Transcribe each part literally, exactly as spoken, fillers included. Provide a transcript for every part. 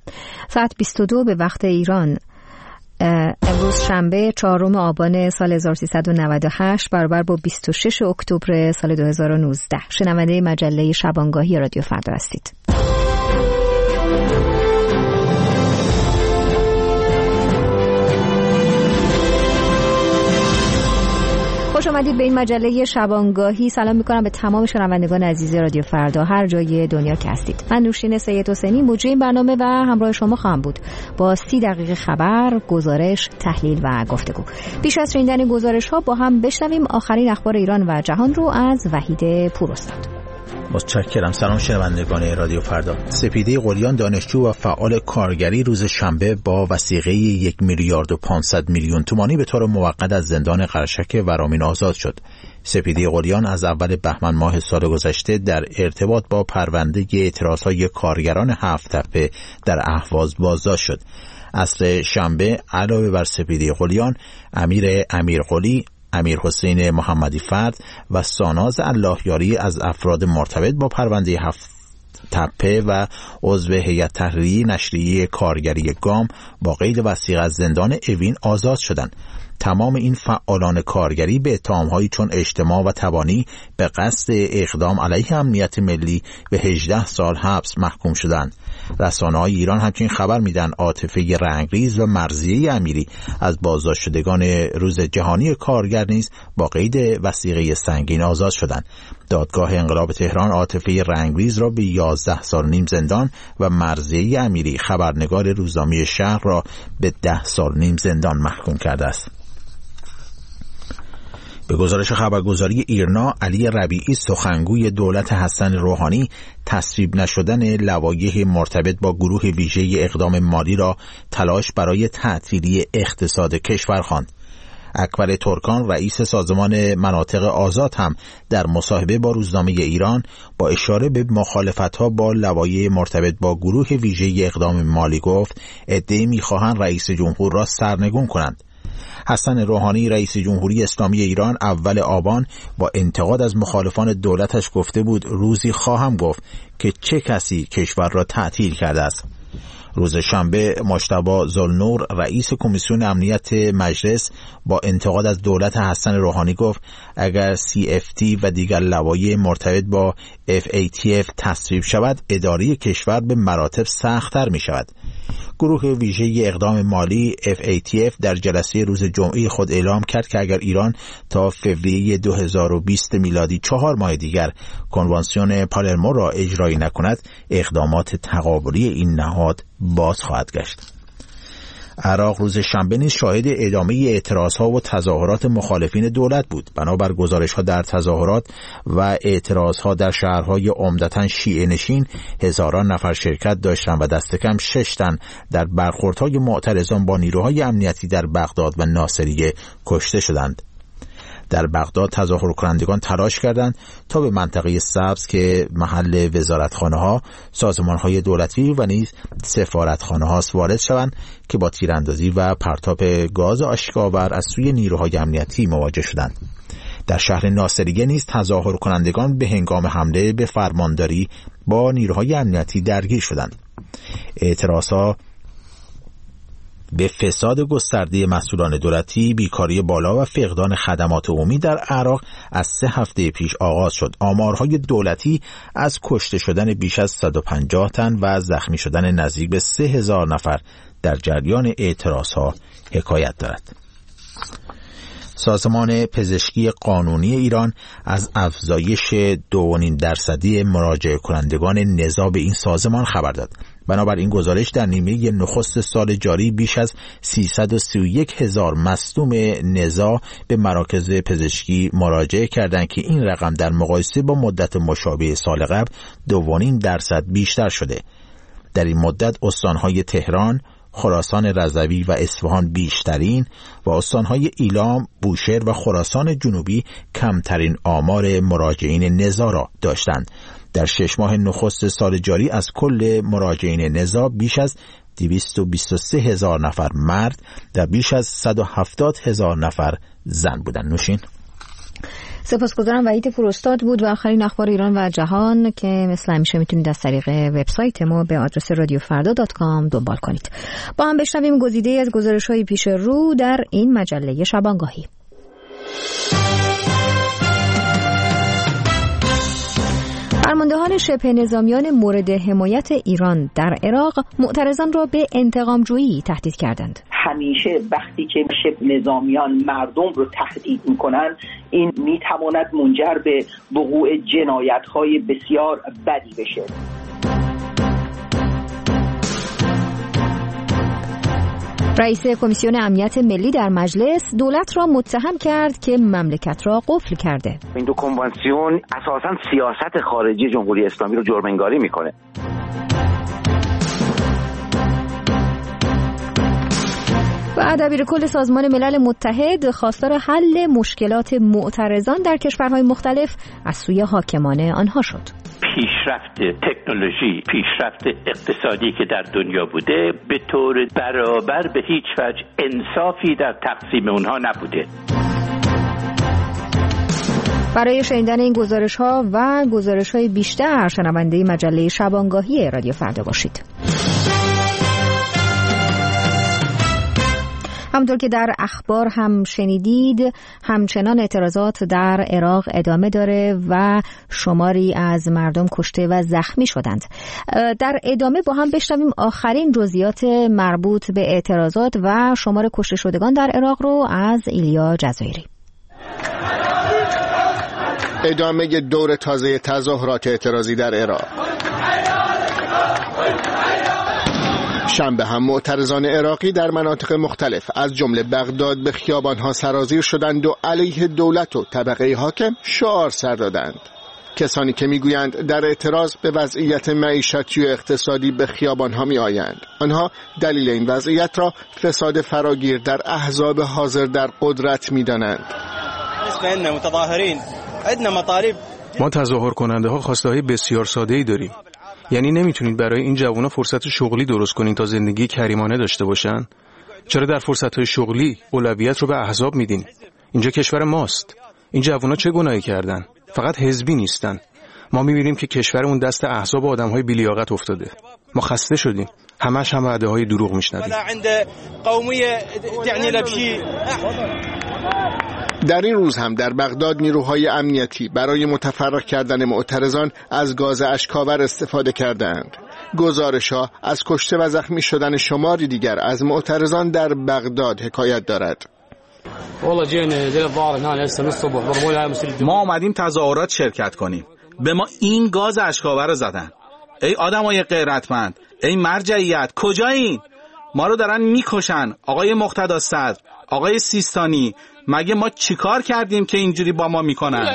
ساعت بیست و دو به وقت ایران امروز شنبه چهارم آبان سال هزار و سیصد و نود و هشت برابر با بیست و شش اکتبر سال دو هزار و نوزده شنونده مجله شبانگاهی رادیو فردا هستید. خوش آمدید به این مجله شبانگاهی. سلام میکنم به تمام شنوندگان عزیز رادیو فردا هر جای دنیا که هستید. من نوشین سید حسینی مجری این برنامه و همراه شما خواهم بود با سی دقیقه خبر، گزارش، تحلیل و گفتگو. پیش از شنیدن گزارش ها با هم بشنویم آخرین اخبار ایران و جهان رو از وحید پوراستاد. متشکرم. سلام شنوندگان رادیو فردا. سپیده قلیان دانشجو و فعال کارگری روز شنبه با وثیقه یک میلیارد و پانصد میلیون تومانی به طور موقت از زندان قرشک ورامین آزاد شد. سپیده قلیان از اول بهمن ماه سال گذشته در ارتباط با پرونده اعتراضهای کارگران هفت تپه در اهواز بازداشت شد. اصل شنبه علاوه بر سپیده قلیان، امیر امیرقلی، امیر حسین محمدی فرد و ساناز اللهیاری از افراد مرتبط با پرونده هفت تپه و عضو هیئت تحریریه نشریه کارگری گام با قید وثیقه از زندان اوین آزاد شدند. تمام این فعالان کارگری به اتهام‌هایی چون اجتماع و تبانی به قصد اقدام علیه امنیت ملی به هجده سال حبس محکوم شدند. رسانه‌های ایران همچنین خبر میدن عاطفه رنگریز و مرضیه امیری از بازداشت شدگان روز جهانی کارگر نیز با قید وثیقه سنگین آزاد شدند. دادگاه انقلاب تهران عاطفه رنگریز را به یازده سال نیم زندان و مرضیه امیری خبرنگار روزنامه شهر را به ده سال نیم زندان محکوم کرده است. به گزارش خبرگزاری ایرنا، علی ربیعی سخنگوی دولت حسن روحانی تصویب نشدن لوایح مرتبط با گروه ویژه اقدام مالی را تلاش برای تعطیلی اقتصاد کشور خواند. اکبر ترکان رئیس سازمان مناطق آزاد هم در مصاحبه با روزنامه ایران با اشاره به مخالفت‌ها با لوایح مرتبط با گروه ویژه اقدام مالی گفت عده‌ای می‌خواهند رئیس جمهور را سرنگون کنند. حسن روحانی رئیس جمهوری اسلامی ایران اول آبان با انتقاد از مخالفان دولتش گفته بود روزی خواهم گفت که چه کسی کشور را تعطیل کرده است. روز شنبه مجتبی ذوالنور رئیس کمیسیون امنیت مجلس با انتقاد از دولت حسن روحانی گفت اگر سی اف تی و دیگر لوایح مرتبط با اف ای تی اف تصویب شود اداره کشور به مراتب سخت‌تر می شود. گروه ویژه اقدام مالی اف ای تی اف در جلسه روز جمعه خود اعلام کرد که اگر ایران تا فوریه دو هزار و بیست میلادی چهار ماه دیگر کنوانسیون پالرمو را اجرایی نکند اقدامات تقابلی این نهاد باز خواهد گشت. عراق روز شنبه نیز شاهد ادامه اعتراضها و تظاهرات مخالفین دولت بود. بنابر گزارش‌ها در تظاهرات و اعتراضها در شهرهای عمدتاً شیعه نشین هزاران نفر شرکت داشتند و دست کم شش تن در برخوردهای معترضان با نیروهای امنیتی در بغداد و ناصریه کشته شدند. در بغداد تظاهر کنندگان تلاش کردند تا به منطقه سبز که محل وزارتخانه‌ها، سازمان‌های دولتی و نیز سفارتخانه‌ها است وارد شوند که با تیراندازی و پرتاب گاز آشک‌آور از سوی نیروهای امنیتی مواجه شدند. در شهر ناصریه نیز تظاهر کنندگان به هنگام حمله به فرمانداری با نیروهای امنیتی درگیر شدند. اعتراضها به فساد گسترده مسئولان دولتی، بیکاری بالا و فقدان خدمات عمومی در عراق از سه هفته پیش آغاز شد. آمارهای دولتی از کشته شدن بیش از صد و پنجاه تن و زخمی شدن نزدیک به سه هزار نفر در جریان اعتراضها حکایت دارد. سازمان پزشکی قانونی ایران از افزایش دو و نیم درصدی مراجعه کنندگان نزاع به این سازمان خبر داد. بنابراین گزارش در نیمه نخست سال جاری بیش از سیصد و سی و یک هزار مصدوم نزاع به مراکز پزشکی مراجعه کردند که این رقم در مقایسه با مدت مشابه سال قبل دو و نیم درصد بیشتر شده. در این مدت استانهای تهران، خراسان رضوی و اصفهان بیشترین و استانهای ایلام، بوشهر و خراسان جنوبی کمترین آمار مراجعین نزاع را داشتند. در شش ماه نخست سال جاری از کل مراجعین نزاع بیش از دویست و بیست و سه هزار نفر مرد و بیش از صد و هفتاد هزار نفر زن بودند. نوشین سپاسگزارم. وحید پوراستاد بود و آخرین اخبار ایران و جهان که مثل همیشه میتونید از طریق وبسایت ما به آدرس رادیو فردا دات کام دنبال کنید. با هم بشنویم گزیده از گزارش‌های پیش رو در این مجله شبانگاهی. فرماندهان شبه نظامیان مورد حمایت ایران در عراق معترضان را به انتقام‌جویی تهدید کردند. همیشه وقتی که شبه نظامیان مردم رو تهدید میکنن این میتواند منجر به وقوع جنایت‌های بسیار بدی بشه. رئیس کمیسیون امنیت ملی در مجلس دولت را متهم کرد که مملکت را قفل کرده. این دو کنوانسیون اساساً سیاست خارجی جمهوری اسلامی رو جرم‌انگاری میکنه. و دبیر کل سازمان ملل متحد خواستار حل مشکلات معترضان در کشورهای مختلف از سوی حاکمان آنها شد. پیشرفت تکنولوژی، پیشرفت اقتصادی که در دنیا بوده به طور برابر به هیچ وجه انصافی در تقسیم اونها نبوده. برای شنیدن این گزارش‌ها و گزارش‌های بیشتر شنونده مجله شبانگاهی رادیو فردا باشید. همونطور که در اخبار هم شنیدید همچنان اعتراضات در عراق ادامه داره و شماری از مردم کشته و زخمی شدند. در ادامه با هم بشنویم آخرین جزئیات مربوط به اعتراضات و شمار کشته شدگان در عراق رو از ایلیا جزایری. ادامه دور تازه تظاهرات اعتراضی در عراق. شنبه هم معترضان عراقی در مناطق مختلف از جمله بغداد به خیابانها سرازیر شدند و علیه دولت و طبقه حاکم شعار سر دادند. کسانی که میگویند در اعتراض به وضعیت معیشتی و اقتصادی به خیابانها می آیند. آنها دلیل این وضعیت را فساد فراگیر در احزاب حاضر در قدرت می دانند. ما تظاهر کننده ها خواسته های بسیار ساده ای داریم. یعنی نمیتونید برای این جوونا فرصت شغلی درست کنین تا زندگی کریمانه داشته باشن؟ چرا در فرصت‌های شغلی اولویت رو به احزاب میدین؟ اینجا کشور ماست. این جوونا چه گناهی کردن؟ فقط حزبی نیستن. ما میبینیم که کشورمون دست احزاب و آدم‌های بی‌لیاقت افتاده. ما خسته شدیم. همش هم وعده‌های دروغ میشنویم. در این روز هم در بغداد نیروهای امنیتی برای متفرق کردن معترضان از گاز اشک‌آور استفاده کردند. گزارش‌ها از کشته و زخمی شدن شماری دیگر از معترضان در بغداد حکایت دارد. ما آمدیم تظاهرات شرکت کنیم. به ما این گاز اشک‌آور رو زدن. ای آدمای غیرتمند، ای مرجعیت، کجایین؟ ما رو دارن میکشن. آقای مقتدا صدر، آقای سیستانی، مگه ما چیکار کردیم که اینجوری با ما میکنن؟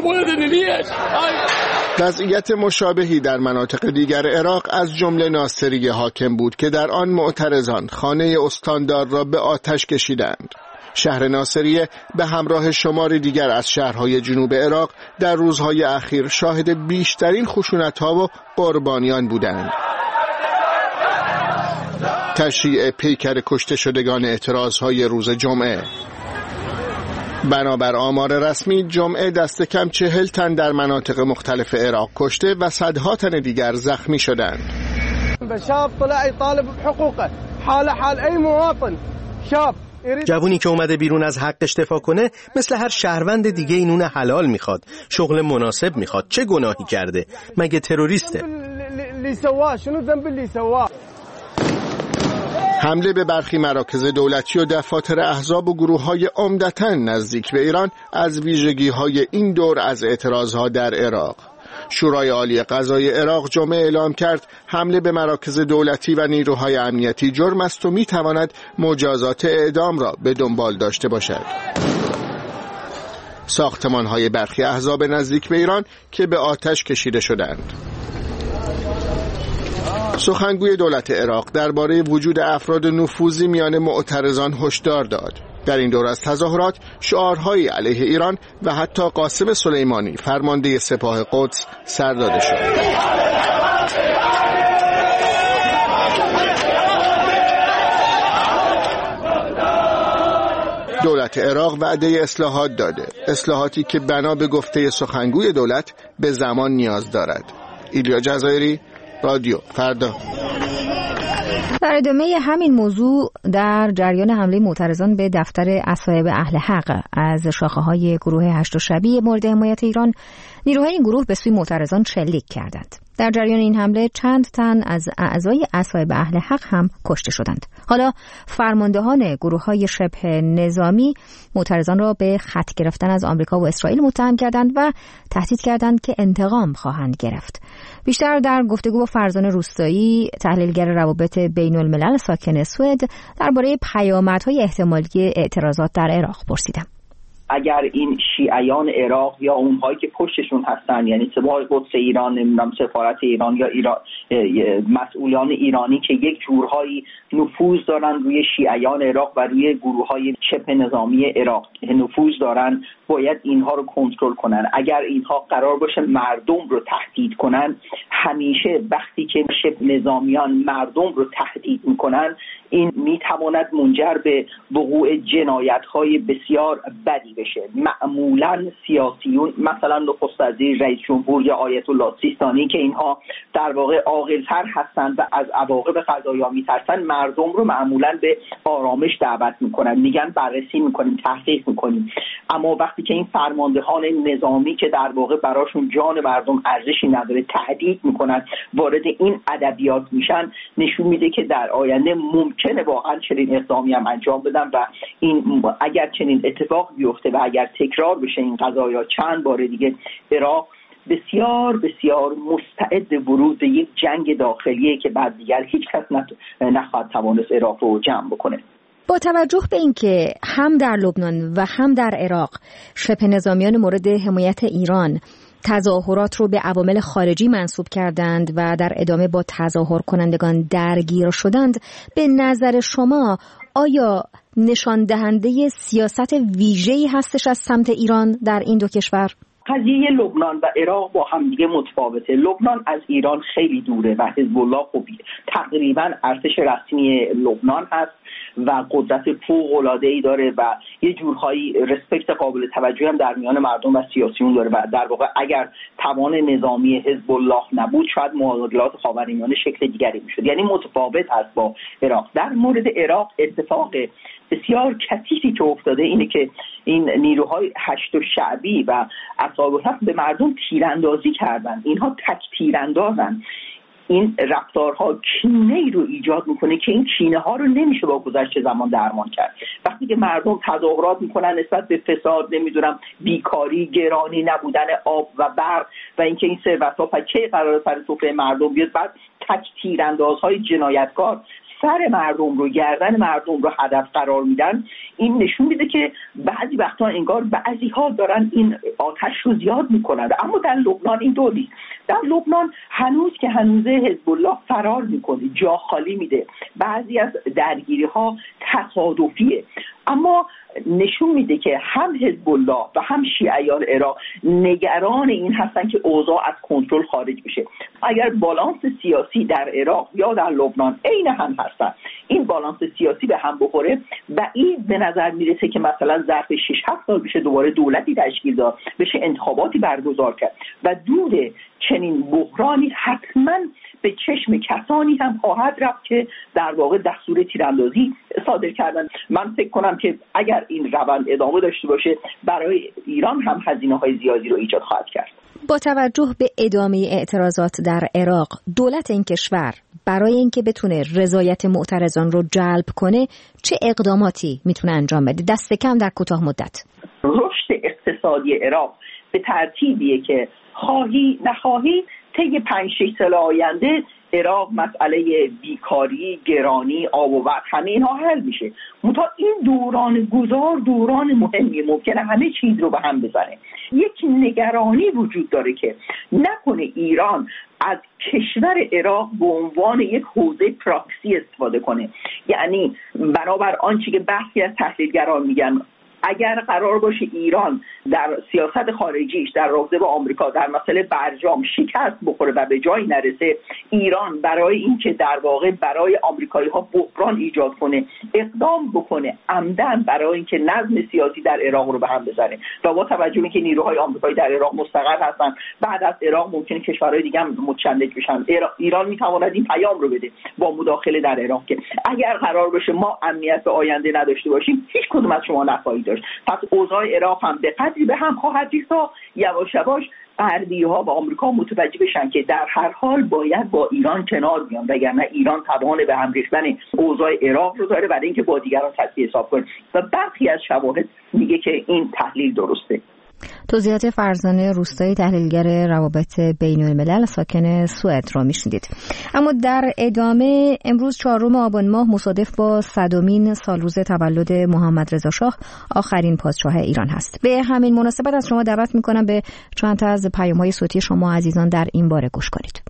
وضعیت مشابهی در مناطق دیگر عراق از جمله ناصریه حاکم بود که در آن معترضان خانه استاندار را به آتش کشیدند. شهر ناصریه به همراه شماری دیگر از شهرهای جنوب عراق در روزهای اخیر شاهد بیشترین خشونت‌ها و قربانیان بودند. تشییع پیکر کشته شدگان اعتراضهای روز جمعه. بنابر آمار رسمی جمعه دست کم چهل تن در مناطق مختلف عراق کشته و صدها تن دیگر زخمی شدند. شاب طلع يطالب بحقوقه حال حال اي مواطن شاب. جوونی که اومده بیرون از حقش دفاع کنه مثل هر شهروند دیگه این نون حلال میخواد، شغل مناسب میخواد. چه گناهی کرده؟ مگه تروریسته؟ حمله به برخی مراکز دولتی و دفاتر احزاب و گروه‌های عمدتاً نزدیک به ایران از ویژگی‌های این دور از اعتراضها در عراق. شورای عالی قضای عراق جمعه اعلام کرد حمله به مراکز دولتی و نیروهای امنیتی جرم است و می‌تواند مجازات اعدام را به دنبال داشته باشد. ساختمان‌های برخی احزاب نزدیک به ایران که به آتش کشیده شدند. سخنگوی دولت عراق درباره وجود افراد نفوذی میان معترضان هشدار داد. در این دور از تظاهرات شعارهایی علیه ایران و حتی قاسم سلیمانی فرمانده سپاه قدس سر داده شد. دولت عراق وعده اصلاحات داده، اصلاحاتی که بنا به گفته سخنگوی دولت به زمان نیاز دارد. ایلیا جزایری، رادیو فردا. در ادامه همین موضوع، در جریان حمله معترضان به دفتر اصایب اهل حق از شاخه‌های گروه هشت شبی مورد حمایت ایران، نیروهای این گروه به سوی معترضان شلیک کردند. در جریان این حمله چند تن از اعضای اصایب اهل حق هم کشته شدند. حالا فرماندهان گروه‌های شبه نظامی معترضان را به خط گرفتن از آمریکا و اسرائیل متهم کردند و تهدید کردند که انتقام خواهند گرفت. بیشتر در گفتگو با فرزان روستایی، تحلیلگر روابط بین الملل ساکن سوئد، درباره پیامدهای احتمالی اعتراضات در عراق پرسیدم. اگر این شیعیان عراق یا اونهایی که پشتشون هستن، یعنی سپاه قدس ایران، نمیدونم سفارت ایران یا ایران، مسئولان ایرانی که یک جورهایی نفوذ دارن روی شیعیان عراق و روی گروه‌های شبه نظامی عراق نفوذ دارن، باید اینها رو کنترل کنن. اگر اینها قرار باشه مردم رو تهدید کنن، همیشه وقتی که شبه نظامیان مردم رو تهدید میکنن، این میتواند منجر به وقوع جنایت‌های بسیار بدی بشه. معمولاً سیاسیون، مثلا نخست وزیر، رئیس جمهور یا آیت الله سیستانی که اینها در واقع عاقل‌تر هستند و از عواقب قضایا میترسن، مردم رو معمولاً به آرامش دعوت میکنن، میگن بررسی میکنیم، تحقیق میکنیم. اما وقتی که این فرماندهان نظامی که در واقع براشون جان مردم ارزشی نداره تهدید میکنن، وارد این ادبیات میشن، نشون میده که در آینده ممکنه واقعا چنین اقدامی هم انجام بدن و این اگر چنین اتفاق بیفته و اگر تکرار بشه این قضایا چند بار دیگه، عراق بسیار بسیار مستعد ورود به یک جنگ داخلیه که بعد دیگر هیچ کس نخواهد توانست عراق رو جمع بکنه. با توجه به اینکه هم در لبنان و هم در عراق شبه نظامیان مورد حمایت ایران تظاهرات رو به عوامل خارجی منسوب کردند و در ادامه با تظاهر کنندگان درگیر شدند، به نظر شما آیا نشان دهنده سیاست ویژه‌ای هستش از سمت ایران در این دو کشور؟ قضیه لبنان و عراق با هم دیگه متفاوته. لبنان از ایران خیلی دوره و حزب الله خوبی تقریبا ارتش رسمی لبنان هست و قدرت فوق‌العاده‌ای داره و یه جورهایی رسپکت قابل توجهی هم در میان مردم و سیاسیون داره و در واقع اگر توان نظامی حزب الله نبود، شاید معادلات خاورمیانه شکل دیگری میشد. یعنی متفاوت است با عراق. در مورد عراق اتفاق بسیار کثیفی که افتاده اینه که این نیروهای هشت شعبی و اصحاب الحق به مردم تیراندازی کردن. اینها تک تیراندازن. این رفتارها کینه ای رو ایجاد میکنه که این کینه ها رو نمیشه با گذشت زمان درمان کرد. وقتی که مردم تظاهرات میکنن نسبت به فساد، نمیدونم بیکاری، گرانی نبودن آب و برق و اینکه این ثروت ها کی قرار سر سفره مردم بیاد، بعد تک تیراندازهای جنایتکار سر مردم رو، گردن مردم رو هدف قرار میدن، این نشون میده که بعضی وقتا انگار بعضی ها دارن این آتش رو زیاد میکنن. اما در لبنان این دو نیست. در لبنان هنوز که هنوزه حزب الله فرار میکنه، جا خالی میده، بعضی از درگیری ها تصادفیه، اما نشون میده که هم حزب الله و هم شیعیان عراق نگران این هستن که اوضاع از کنترل خارج بشه. اگر بالانس سیاسی در عراق یا در لبنان عین هم هستن، این بالانس سیاسی به هم بخوره، بعید به نظر میرسه که مثلا ظرف شش هفت سال بشه دوباره دولتی تشکیل داد، بشه انتخاباتی برگزار کرد و دود چنین بحرانی حتما به چشم کسانی هم خواهد رفت که در واقع دستور تیراندازی صادر کردن. من فکر کنم که اگر این روند ادامه داشته باشه، برای ایران هم هزینه‌های زیادی رو ایجاد خواهد کرد. با توجه به ادامه اعتراضات در عراق، دولت این کشور برای اینکه بتونه رضایت معترضان رو جلب کنه چه اقداماتی میتونه انجام بده، دست کم در کوتاه مدت؟ رشد اقتصادی عراق به ترتیبیه که خواهی نخواهی طی پنج شش سال آینده عراق مسئله بیکاری، گرانی، آب و برق همه اینها حل میشه. منتها این دوران گذار دوران مهمی، ممکنه همه چیز رو به هم بزنه. یک نگرانی وجود داره که نکنه ایران از کشور عراق به عنوان یک حوزه پراکسی استفاده کنه. یعنی بنابر آنچه که برخی از تحلیلگران میگن، اگر قرار باشه ایران در سیاست خارجیش در رابطه با آمریکا در مسئله برجام شکست بخوره و به جایی نرسه، ایران برای اینکه در واقع برای آمریکایی‌ها بحران ایجاد کنه اقدام بکنه عمدن برای اینکه نظم سیاسی در عراق رو به هم بزنه و با توجه به اینکه نیروهای آمریکایی در عراق مستقر هستن، بعد از عراق ممکنه کشورهای دیگه هم متشنج بشن. ایران میتواند این پیام رو بده با مداخله در عراق که اگر قرار باشه ما امنیت به آینده نداشته باشیم هیچ کدوم از شما نخواهید داشت. پس اوضاع عراق هم به قدری به هم خواهد ریخت تا یواش یواش غربی‌ها و آمریکا متوجه بشن که در هر حال باید با ایران کنار بیان، وگرنه ایران توان به هم ریختن اوضاع عراق رو داره برای اینکه با دیگران تسویه حساب کنه و برخی از شواهد میگه که این تحلیل درسته. توضیحات فرزانه روستایی، تحلیلگر روابط بین الملل ساکن سوئد را میشنیدید. اما در ادامه امروز چهارم آبان ماه مصادف با صدمین سالروز تولد محمد رضا شاه آخرین پادشاه ایران هست. به همین مناسبت از شما دعوت میکنم به چند تا از پیام‌های صوتی شما عزیزان در این باره گوش کنید.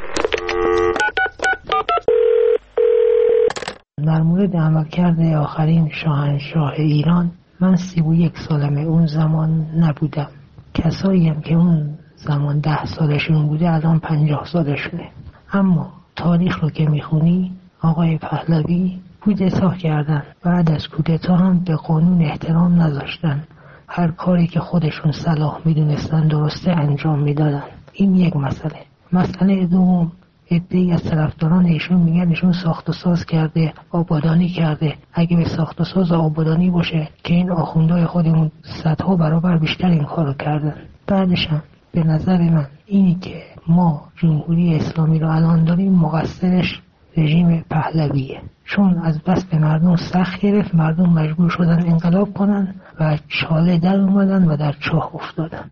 در مورد عملکرد آخرین شاهنشاه ایران، من سی و یک سالمه، اون زمان نبودم. کسایی هم که اون زمان ده سالشون بوده الان پنجاه سالشونه. اما تاریخ رو که میخونی آقای پهلوی کودتا کردن، بعد از کودتا هم به قانون احترام نذاشتن، هر کاری که خودشون صلاح میدونستن درسته انجام میدادن. این یک مسئله. مسئله دوم، عده‌ای از طرفداران ایشون میگن ایشون ساخت و ساز کرده، آبادانی کرده. اگه به ساخت و ساز آبادانی باشه که این آخوندهای خودمون صدها برابر بیشتر این کارو کردن. بعدش هم به نظر من اینی که ما جمهوری اسلامی رو الان داریم مقصرش رژیم پهلویه، چون از بس به مردم سخت گرفت، مردم مجبور شدن انقلاب کنن و چاله در اومدن و در چاه افتادن.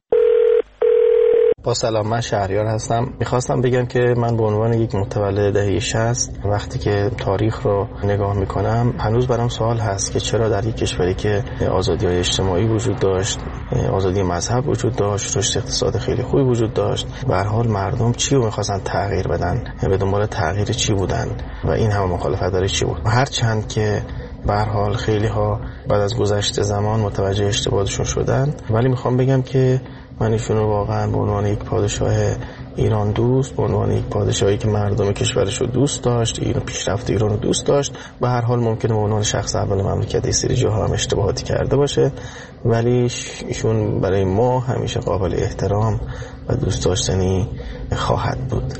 با سلام، من شهریار هستم. میخواستم بگم که من به عنوان یک متولد دهه شصت وقتی که تاریخ رو نگاه میکنم هنوز برام سوال هست که چرا در یک کشوری که آزادی‌های اجتماعی وجود داشت، آزادی مذهب وجود داشت، رشد اقتصاد خیلی خوبی وجود داشت، به هر حال مردم چی رو میخواستن تغییر بدن، به دنبال تغییر چی بودن و این همه مخالفت داره چی بود. هر چند که به هر حال خیلی ها بعد از گذشت زمان متوجه اشتباهشون شدن، ولی میخوام بگم که من ایشون رو واقعا به عنوان یک پادشاه ایران دوست، به عنوان یک پادشاهی که مردم کشورش رو دوست داشت، ایران پیشرفت ایران رو دوست داشت، به هر حال ممکنه به عنوان شخص اول مملکت یه سری جاها هم اشتباهاتی کرده باشه، ولی ایشون برای ما همیشه قابل احترام و دوست داشتنی خواهد بود.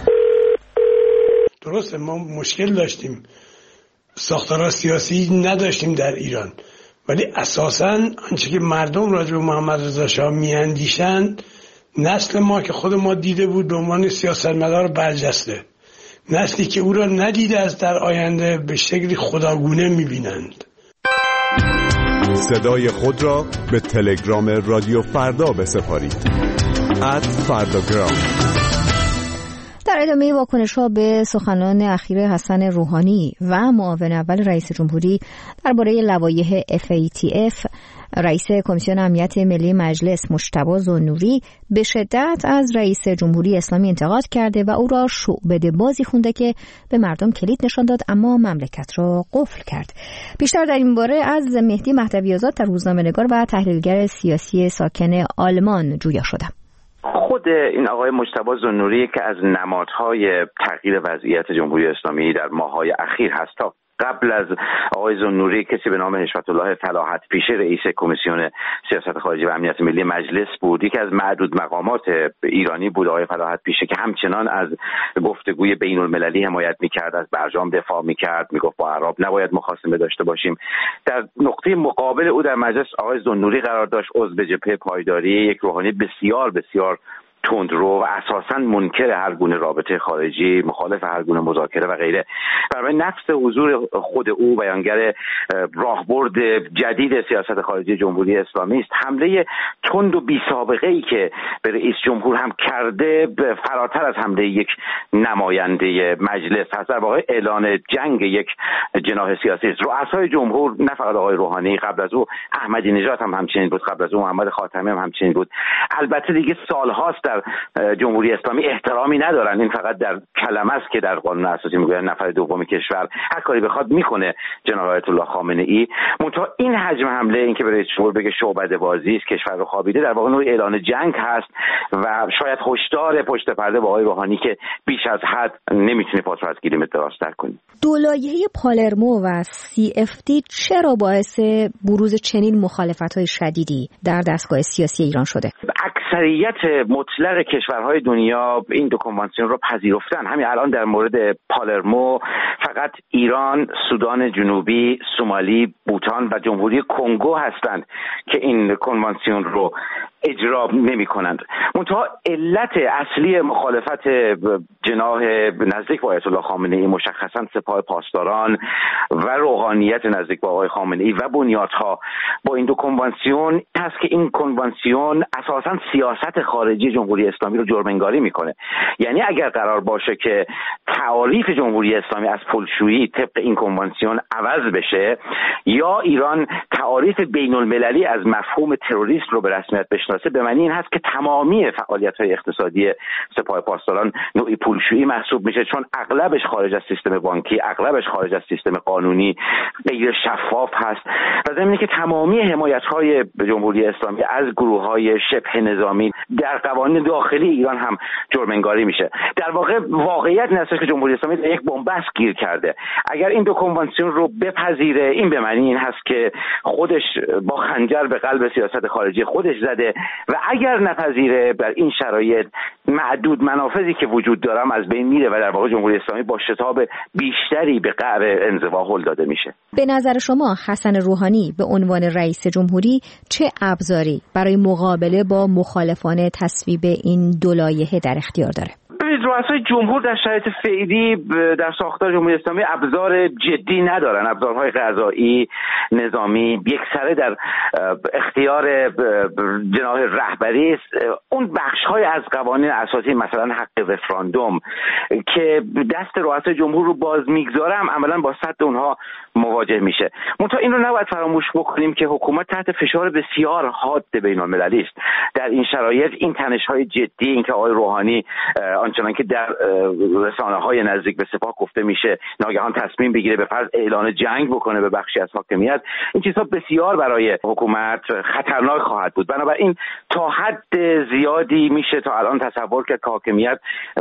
درسته ما مشکل داشتیم، ساختار سیاسی نداشتیم در ایران، ولی اساساً آنچه که مردم راجع به محمد رضا شاه میاندیشن نسل ما که خود ما دیده بود به عنوان سیاستمدار برجسته، نسلی که او را ندیده از در آینده به شکلی خداگونه میبینند. صدای خود را به تلگرام رادیو فردا بسپارید. ات فرداگرام. در ادامه واکنش‌ها به سخنان اخیر حسن روحانی و معاون اول رئیس جمهوری درباره لوایح اف ای تی اف، رئیس کمیسیون امنیت ملی مجلس مجتبی ذوالنوری به شدت از رئیس جمهوری اسلامی انتقاد کرده و او را شعبده بازی خونده که به مردم کلید نشان داد اما مملکت را قفل کرد. بیشتر در این باره از مهدی مهدوی آزاد، روزنامه‌نگار و تحلیلگر سیاسی ساکن آلمان جویا شدم. خود این آقای مجتبی ذوالنوری که از نمادهای تغییر وضعیت جمهوری اسلامی در ماه‌های اخیر هست. تا قبل از آقای ذوالنوری کسی به نام حشمت الله فلاحت پیشه رئیس کمیسیون سیاست خارجی و امنیت ملی مجلس بود. یکی از معدود مقامات ایرانی بود آقای فلاحت پیشه که همچنان از گفتگوی بین المللی حمایت میکرد، از برجام دفاع میکرد، میگفت با عرب نباید مخاصمه داشته باشیم. در نقطه مقابل او در مجلس آقای ذوالنوری قرار داشت، عضو جبهه پایداری، یک روحانی بسیار بسیار تندرو و اساساً منکر هر گونه رابطه خارجی، مخالف هر گونه مذاکره و غیره. برای نفس حضور خود او بیانگر راهبرد جدید سیاست خارجی جمهوری اسلامی است. حمله تند و بی سابقه ای که به رئیس جمهور هم کرده فراتر از حمله یک نماینده مجلس هست. در واقع اعلان جنگ یک جناح سیاسی است. رؤسای جمهور، نه فقط آقای روحانی، قبل از او احمدی نژاد هم همچنین بود، قبل از او محمد خاتمی هم همچنین بود. البته دیگه سالهاست در جمهوری اسلامی احترامی ندارن. این فقط در کلمه است که در قانون اساسی میگوید نفر دوم کشور هر کاری بخواد میکنه جناب آیت الله خامنه ای. منتها این حجم حمله، این که به رئیس جمهور بگه شعبده بازی است، کشور رو خوابیده، در واقع نوع اعلان جنگ هست و شاید هشدار پشت پرده با آقای روحانی که بیش از حد نمیتونه پاس از گیریمت درازتر کنی. دو لایحه پالرمو و سی اف دی چرا باعث بروز چنین مخالفت‌های شدیدی در دستگاه سیاسی ایران شده؟ اکثریت مطلق کشورهای دنیا این دو کنوانسیون رو پذیرفتن. همین الان در مورد پالرمو فقط ایران، سودان جنوبی، سومالی، بوتان و جمهوری کنگو هستند که این کنوانسیون رو اجرا نمی کنند. منتها علت اصلی مخالفت جناح نزدیک با آیت الله خامنه ای مشخصا سپاه پاسداران و روحانیت نزدیک با آقای خامنه ای و بنیادها با این دو کنوانسیون هست که این کنوانسیون اساساً سیاست خارجی جمهوری اسلامی رو جرم‌انگاری میکنه. یعنی اگر قرار باشه که تعاریف جمهوری اسلامی از پلشویی طبق این کنوانسیون عوض بشه یا ایران تعاریف بین المللی از مفهوم تروریست رو به رسمیت بشناسه، به معنی این هست که تمامی فعالیت‌های اقتصادی سپاه پاسداران نوعی پولشویی محسوب میشه، چون اغلبش خارج از سیستم بانکی، اغلبش خارج از سیستم قانونی، غیر شفاف هست و ضمن اینکه تمامی حمایت‌های جمهوری اسلامی از گروه‌های شبه نظامی در قوانین داخلی ایران هم جرم‌انگاری میشه. در واقع واقعیت این است که جمهوری اسلامی در یک بن‌بست گیر کرده. اگر این دو کنوانسیون رو بپذیره، این به معنی این هست که خودش با خنجر به قلب سیاست خارجی خودش زده و اگر نپذیره، در این شرایط معدود منافذی که وجود دارم از بین میره و در واقع جمهوری اسلامی با شتاب بیشتری به قعر انزوا هل داده میشه. به نظر شما حسن روحانی به عنوان رئیس جمهوری چه ابزاری برای مقابله با مخالفان تصویب این دو لایحه در اختیار داره؟ رؤسای جمهور در شرایط فعلی در ساختار جمهوری اسلامی ابزار جدی ندارن. ابزارهای قضایی، نظامی یکسره در اختیار جناح رهبری است. اون بخش‌های از قوانین اساسی مثلا حق رفراندوم که دست رؤسای جمهور رو باز میگذاره هم عملاً با سد اونها مواجه میشه. منتها این رو نباید فراموش بکنیم که حکومت تحت فشار بسیار حاد بین‌المللی است. در این شرایط این تنش‌های جدی، این که آقای روحانی آنچنان که در رسانه‌های نزدیک به سپاه گفته میشه ناگهان تصمیم بگیره به فرض اعلان جنگ بکنه به بخشی از حاکمیت، این چیزها بسیار برای حکومت خطرناک خواهد بود. بنابراین تا حد زیادی میشه تا الان تصور کرد که حاکمیت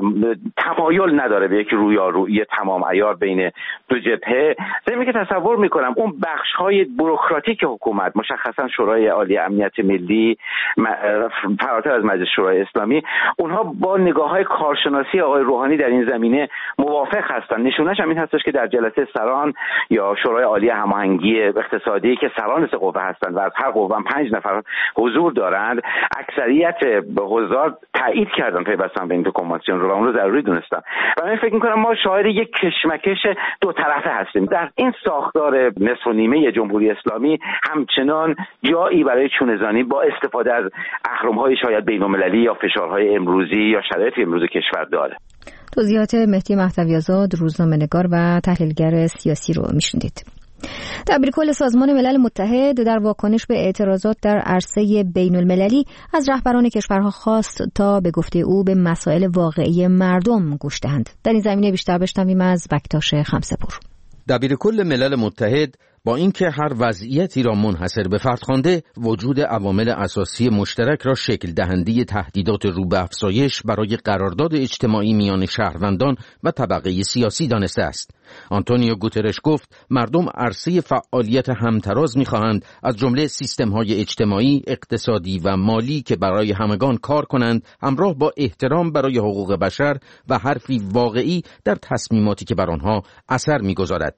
تمایل نداره به یک رویارویی تمام عیار بین دو جبهه. ضمن که تصور میکنم اون بخش‌های بوروکراتیک حکومت، مشخصا شورای عالی امنیت ملی فراتر از مجلس شورای اسلامی، اونها با نگاه‌های کارشناسی آقای روحانی در این زمینه موافق هستند. نشونش هم این هستش که در جلسه سران یا شورای عالی هماهنگی اقتصادی که سران سه قوه هستند و از هر قوه هم پنج نفر حضور دارند، اکثریت حضار تایید کردن پیوستن به این دو کنوانسیون رو و اون رو ضروری دونستن. و من فکر می‌کنم ما شاهد یک کشمکش دو طرفه هستیم. در این ساختار نصف و نیمه جمهوری اسلامی همچنان جایی برای چونه‌زنی با استفاده از اهرم‌های شاید بین‌المللی یا فشارهای امروزی یا شرایط امروز کشور داره. توضیحات مهدی مهدوی‌آزاد، روزنامه‌نگار و تحلیلگر سیاسی رو میشنیدید. دبیرکل سازمان ملل متحد در واکنش به اعتراضات در عرصه بین المللی از رهبران کشورها خواست تا به گفته او به مسائل واقعی مردم گوش دهند. در این زمینه بیشتر بشنویم از بکتاش خمسه‌پور. دبیرکل ملل متحد با اینکه هر وضعیتی را منحصر به فرد خوانده، وجود عوامل اساسی مشترک را شکل دهنده تهدیدات رو به افزایش برای قرارداد اجتماعی میان شهروندان و طبقه سیاسی دانسته است. آنتونیو گوترش گفت مردم عرصه فعالیت همتراز می‌خواهند، از جمله سیستم‌های اجتماعی، اقتصادی و مالی که برای همگان کار کنند، همراه با احترام برای حقوق بشر و حرفی واقعی در تصمیماتی که بر آنها اثر می‌گذارد.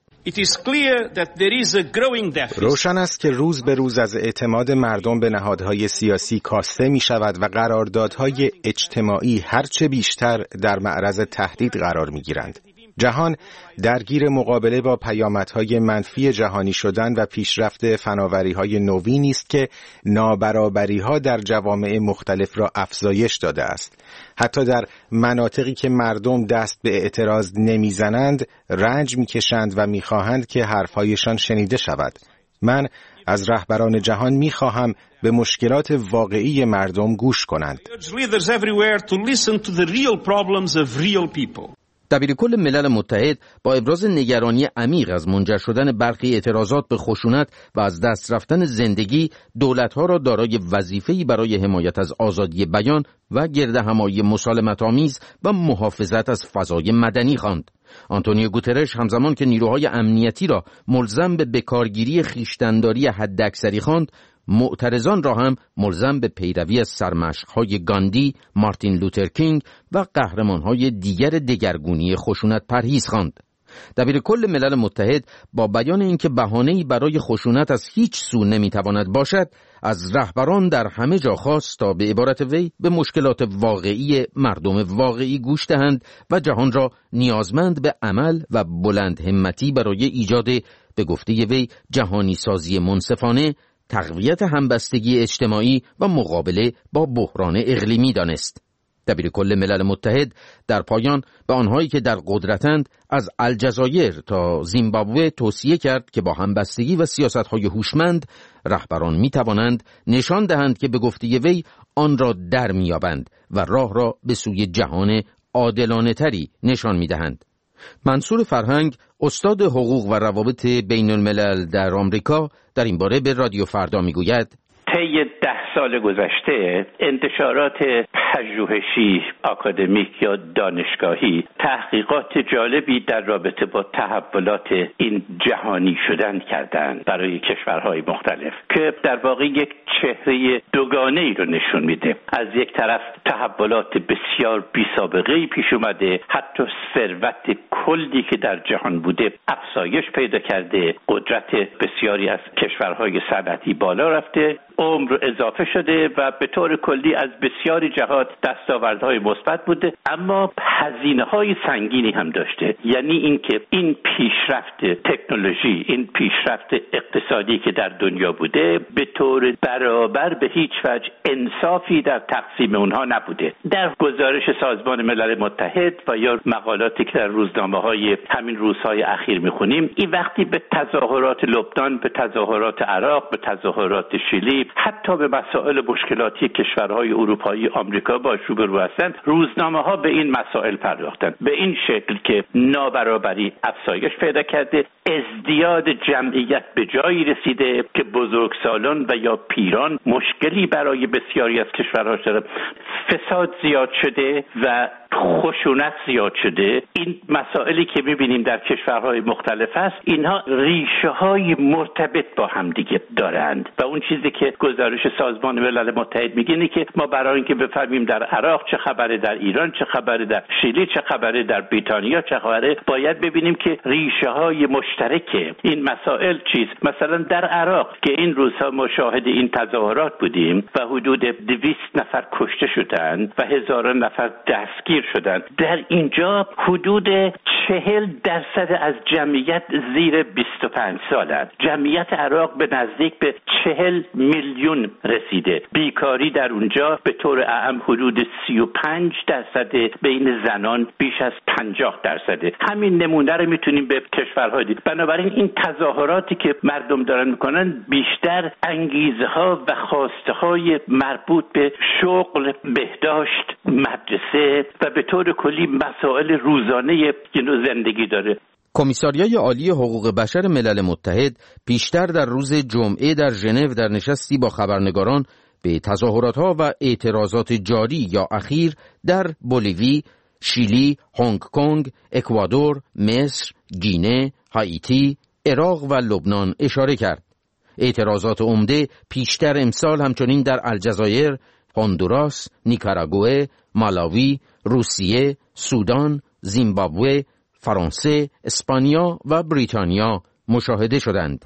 روشن است که روز به روز از اعتماد مردم به نهادهای سیاسی کاسته می شود و قراردادهای اجتماعی هرچه بیشتر در معرض تهدید قرار می گیرند. جهان درگیر مقابله با پیامدهای منفی جهانی شدن و پیشرفت فناوری‌های نوینی است که نابرابری‌ها در جوامع مختلف را افزایش داده است. حتی در مناطقی که مردم دست به اعتراض نمیزنند، رنج میکشند و میخواهند که حرفهایشان شنیده شود. من از رهبران جهان می‌خواهم به مشکلات واقعی مردم گوش کنند. دبیر کل ملل متحد با ابراز نگرانی عمیق از منجر شدن برخی اعتراضات به خشونت و از دست رفتن زندگی، دولت‌ها را دارای وظیفه‌ای برای حمایت از آزادی بیان و گردهمایی مسالمت‌آمیز و محافظت از فضای مدنی خواند. آنتونیو گوترش همزمان که نیروهای امنیتی را ملزم به بکارگیری خویشتن‌داری حداکثری خواند، معترضان را هم ملزم به پیروی از سرمشق‌های گاندی، مارتین لوتر کینگ و قهرمان‌های دیگر دگرگونی خشونت پرهیز خواند. دبیر کل ملل متحد با بیان اینکه بهانه‌ای برای خشونت از هیچ سو نمی‌تواند باشد، از رهبران در همه جا خواست تا به عبارت وی به مشکلات واقعی مردم واقعی گوش دهند و جهان را نیازمند به عمل و بلند همتی برای ایجاد، به گفته وی، جهانی سازی منصفانه، تقویت همبستگی اجتماعی و مقابله با بحران اقلیمی دانست. دبیر کل ملل متحد در پایان به آنهایی که در قدرتند از الجزایر تا زیمبابوه توصیه کرد که با همبستگی و سیاست‌های هوشمند رهبران می‌توانند نشان دهند که به گفته وی آن را در می‌یابند و راه را به سوی جهان عادلانه‌تری نشان می‌دهند. منصور فرهنگ، استاد حقوق و روابط بین الملل در آمریکا، در این باره به رادیو فردا میگوید: طی ده سال گذشته انتشارات پژوهشی، آکادمیک یا دانشگاهی تحقیقات جالبی در رابطه با تحولات این جهانی شدن کردند برای کشورهای مختلف که در واقع یک چهره دوگانه ای رو نشون میده. از یک طرف تحولات بسیار بی سابقه ای پیش اومده، حتی ثروت کلی که در جهان بوده افزایش پیدا کرده، قدرت بسیاری از کشورهای صنعتی بالا رفته، عمر اضافه شده و به طور کلی از بسیاری جهات دستاوردهای مثبت بوده، اما هزینه‌های سنگینی هم داشته. یعنی اینکه این پیشرفت تکنولوژی، این پیشرفت اقتصادی که در دنیا بوده به طور برابر به هیچ وجه انصافی در تقسیم اونها نبوده. در گزارش سازمان ملل متحد و یا مقالاتی که در روزنامه‌های همین روزهای اخیر می‌خونیم، این وقتی به تظاهرات لبنان، به تظاهرات عراق، به تظاهرات شیلی، حتی به مسائل مشکلاتی کشورهای اروپایی، آمریکا باش روبرو هستند، روزنامه‌ها به این مسائل پرداختند به این شکل که نابرابری افزایش پیدا کرده، ازدیاد جمعیت به جایی رسیده که بزرگسالان و یا پیران مشکلی برای بسیاری از کشورها شده، فساد زیاد شده و خشونت زیاد شده. این مسائلی که می‌بینیم در کشورهای مختلف است، اینها ریشه‌های مرتبط با هم دیگه دارند و اون چیزی که گزارش سازمان ملل متحد میگه اینه که ما برای اینکه بفهمیم در عراق چه خبره، در ایران چه خبره، در شیلی چه خبره، در بریتانیا چه خبره، باید ببینیم که ریشه‌های مشترک این مسائل چیست. مثلا در عراق که این روزها ما شاهد این تظاهرات بودیم و حدود دویست نفر کشته شدند و هزاران نفر دستگیر شدند، در اینجا حدود چهل درصد از جمعیت زیر بیست و پنج سالند. جمعیت عراق به نزدیک به چهل میلیون رسیده. بیکاری در اونجا به طور اعم حدود سی و پنج درصد، بین زنان بیش از پنجاه درصده. همین نمونه رو میتونیم به کشورهای دیگه. بنابراین این تظاهراتی که مردم دارن میکنن بیشتر انگیزه ها و خواسته های مربوط به شغل، بهداشت، مدرسه و به طور کلی مسائل روزانه زندگی داره. کمیساریای عالی حقوق بشر ملل متحد پیشتر در روز جمعه در ژنو در نشستی با خبرنگاران به تظاهرات‌ها و اعتراضات جاری یا اخیر در بولیوی، شیلی، هنگ کنگ، اکوادور، مصر، گینه، هایتی، عراق و لبنان اشاره کرد. اعتراضات عمده پیشتر امسال همچنین در الجزایر، هندوراس، نیکاراگوئه، مالاوی، روسیه، سودان، زیمبابوه، فرانسه، اسپانیا و بریتانیا مشاهده شدند.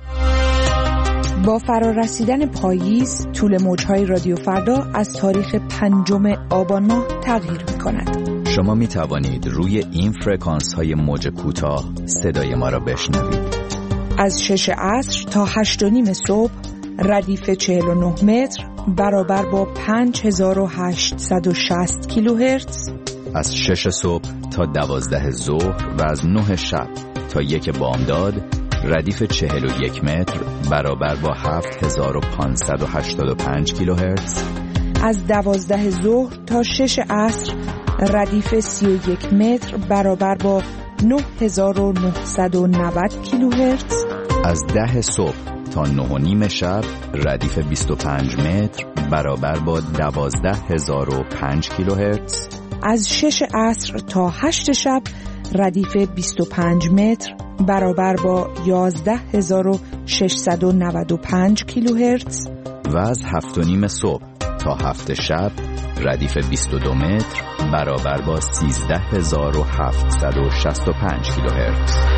با فرارسیدن پاییز، طول موج‌های رادیو فردا از تاریخ پنجم آبان ماه تغییر می‌کند. شما می‌توانید روی این فرکانس‌های موج کوتاه صدای ما را بشنوید. از شش عصر تا هشت و نیم صبح، ردیف چهل و نه متر برابر با پنج هزار و هشتصد و شصت کیلوهرتز. از شش صبح تا دوازده ظهر و از نه شب تا یک بامداد ردیف چهل و یک متر برابر با هفت هزار و پانصد و هشتاد و پنج کیلوهرتز. از دوازده ظهر تا شش عصر ردیف سی و یک متر برابر با نه هزار و نهصد و نود کیلوهرتز. از ده صبح تا نه و نیم شب ردیف بیست و پنج متر برابر با دوازده هزار و پنج کیلوهرتز. از شش عصر تا هشت شب ردیف بیست و پنج متر برابر با یازده هزار و ششصد و نود و پنج کیلوهرتز. و از هفت و نیم صبح تا هفت شب ردیف بیست و دو متر برابر با سیزده هزار و هفتصد و شصت و پنج کیلوهرتز.